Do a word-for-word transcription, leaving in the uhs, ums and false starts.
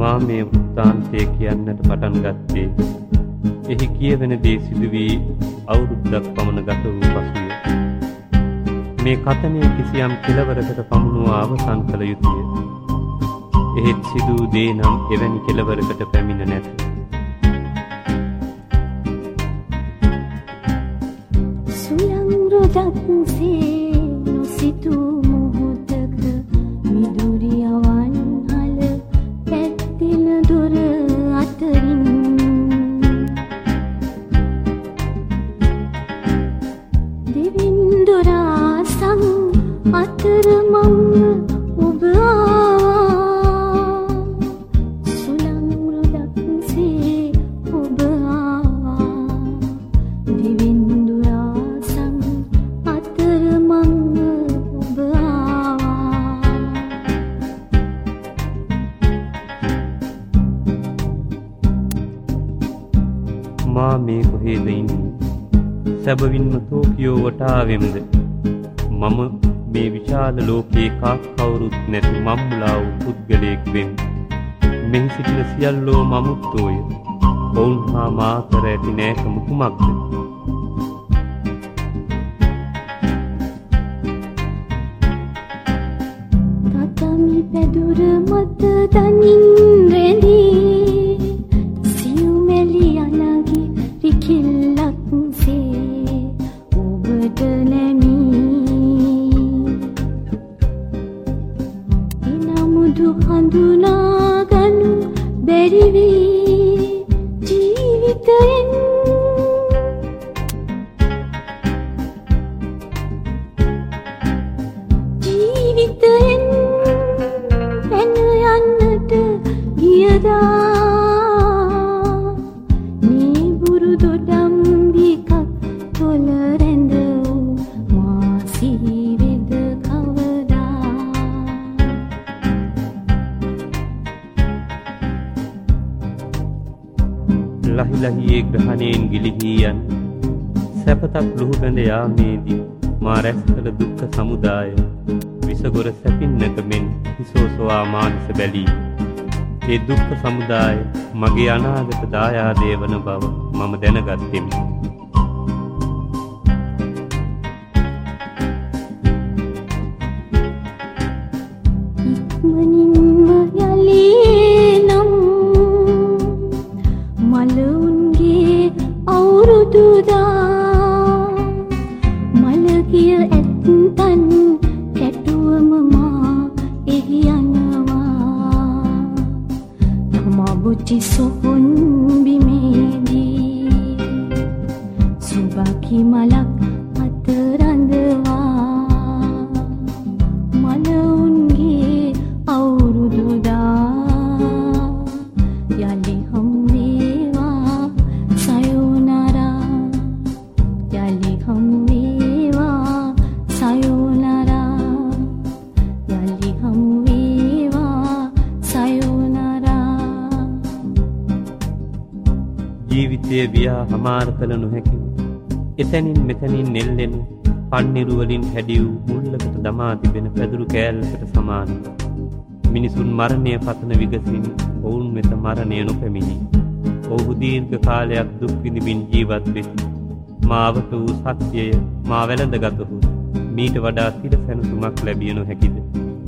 මා මේ වෘත්තාන්තය කියන්නට පටන් ගත්තේ එහි කියවෙන දේ සිදු වී අවුරුද්දක් පමණ ගත වූ පසුය. මේ කතනය කිසියම් කෙළවරකට පමුණුවා අවසන් කළ යුතුය. එහෙත් සිදු වූ දේ නම් එවැනි කෙළවරකට පැමිණ නැත. සුළං රොදක්සේ නොසිතූ මොහොතක මිදුරියවන් හල පැත්තින දොර අතරින් දෙවින්දොරාසං අතරමං ඔබ ආවා. සුළං රොදක්සේ ඔබ ආවා. දෙවින්දොරාසං අතරමං ඔබ ආවා. මා මේ කොහෙද ඉන්නේ? සැබවින්ම ටෝකියෝ වටාවෙම්ද? මම මේ විශාල ලෝකයේ කාක් කවුරුත් නැති මම්මුලා වූ පුද්ගලයෙක් වෙමි. මෙහි සිටින සියල්ලෝ මමුත්තෝය. ඔවුන් හා මා අතර ඇති නෑකම කුමක්ද? තතමි පැදුර මත දනින් රැඳී සියුමැලි අනගි රිකිල්ලක්සේ ඔබට නැමී එනමුදු හඳුනාගනු බැරි වී ජීවිතයෙන් ජීවිතයෙන් පැන යන්නට ගියදා මේ බුරුදු ඩම්බිකක් තොල රැඳ වූ මා සිහිවෙද කවදා. ලහි ලහියේ ග්‍රහණයෙන් ගිලිහී යන සැපතක් ලුහු බැඳ යාමේදී මා රැස් කළ දුක්ඛ සමුදාය විසගොර සැපින්නක මෙන් හිසෝසවා මානස බැලී. ඒ දුක්ඛ සමුදාය මගේ අනාගත දායාදය වන බව මම දැනගත්තෙමි. ඉක්මනින්ම යලී නම් මලවුන්ගේ අවුරුදුදා මලගිය ඇත්තන් කැටුවම මා එහි යනවා. තමා බුචි සොහොන් බිමේදී සුබකි මලක් අතරඳවා මලවුන්ගේ අවුරුදුදා යලි හම්වේවා සයෝනරා යලි හම්වේවා සයෝනරා යලි හම්වේවා සයෝනරා. ජීවිතය වියා හමාර කළ නොහැකිව එතැනින් මෙතැනින් නෙල්ලෙන පන්නිරු වලින් හැඩි වූ මුල්ලකට දමා තිබෙන පැදුරු කෑල්ලකට සමානයි. මිනිසුන් මරණය පතන විගසින් ඔවුන් වෙත මරණය නොපැමිණි. ඔවුහු දීර්ඝ කාලයක් දුක් විඳිමින් ජීවත් වෙති. මාවත වූ සත්‍යය මා වැළඳගතහොත් මීට වඩා සිර සැනසුමක් ලැබිය නොහැකිද?